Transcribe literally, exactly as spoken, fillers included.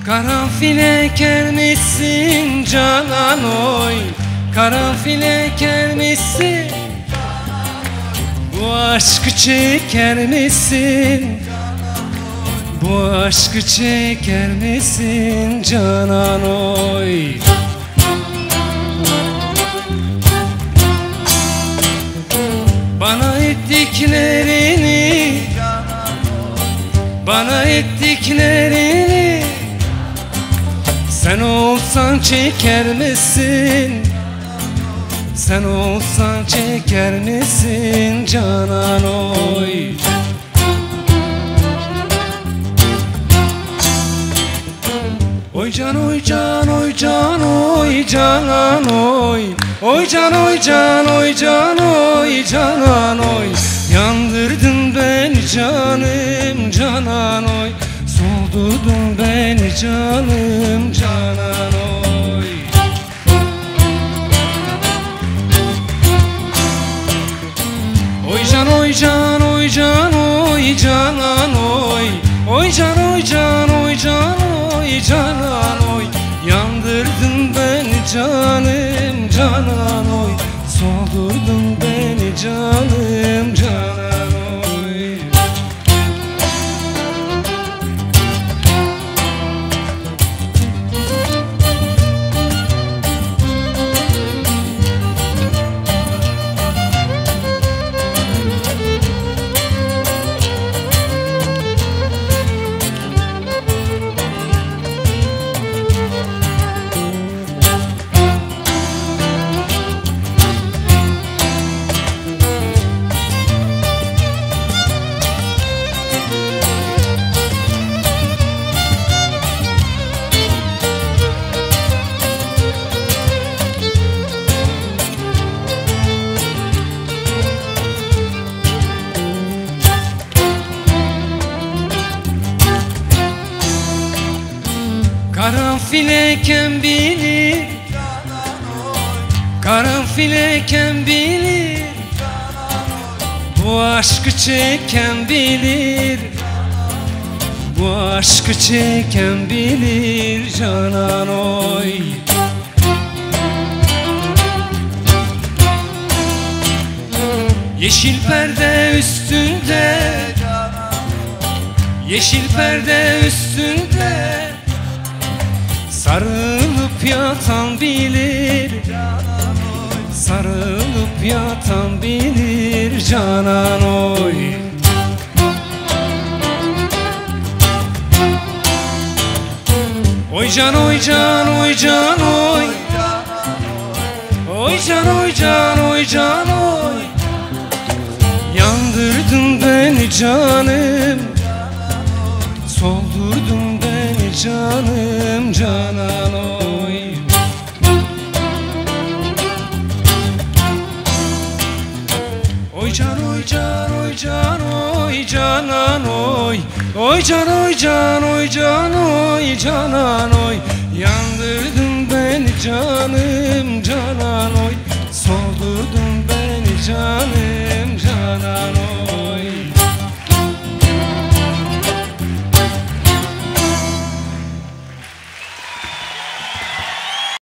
Karanfil ekermişsin canan oy, karanfil ekermişsin, bu aşkı çeker misin? Bu aşkı çeker misin canan oy? Bana ettiklerini, bana ettiklerini sen olsan çeker misin? Sen olsan çeker misin canan oy? Oy can oy can oy can oy canan oy, oy can oy can oy can oy canan oy. Yandırdın beni canım canan oy, soldurdun beni canım canan oy. Oy can oy can oy can oy canan oy, oy can oy can oy can oy canan oy. Yandırdın beni canım canan oy, soldurdun beni canım canan oy. Karanfil eken bilir, karanfil eken bilir, bu aşkı çeken bilir, bu aşkı çeken bilir canan oy. Yeşil perde üstünde, yeşil perde üstünde sarılıp yatan bilir, sarılıp yatan bilir canan oy. Oy can oy can oy can oy, oy can oy can oy can oy. Yandırdın beni canım, soldurdun beni canım canan oy. Oy can oy can oy can oy canan oy, oy can oy can oy can oy canan oy. Yandırdın beni canım canan oy,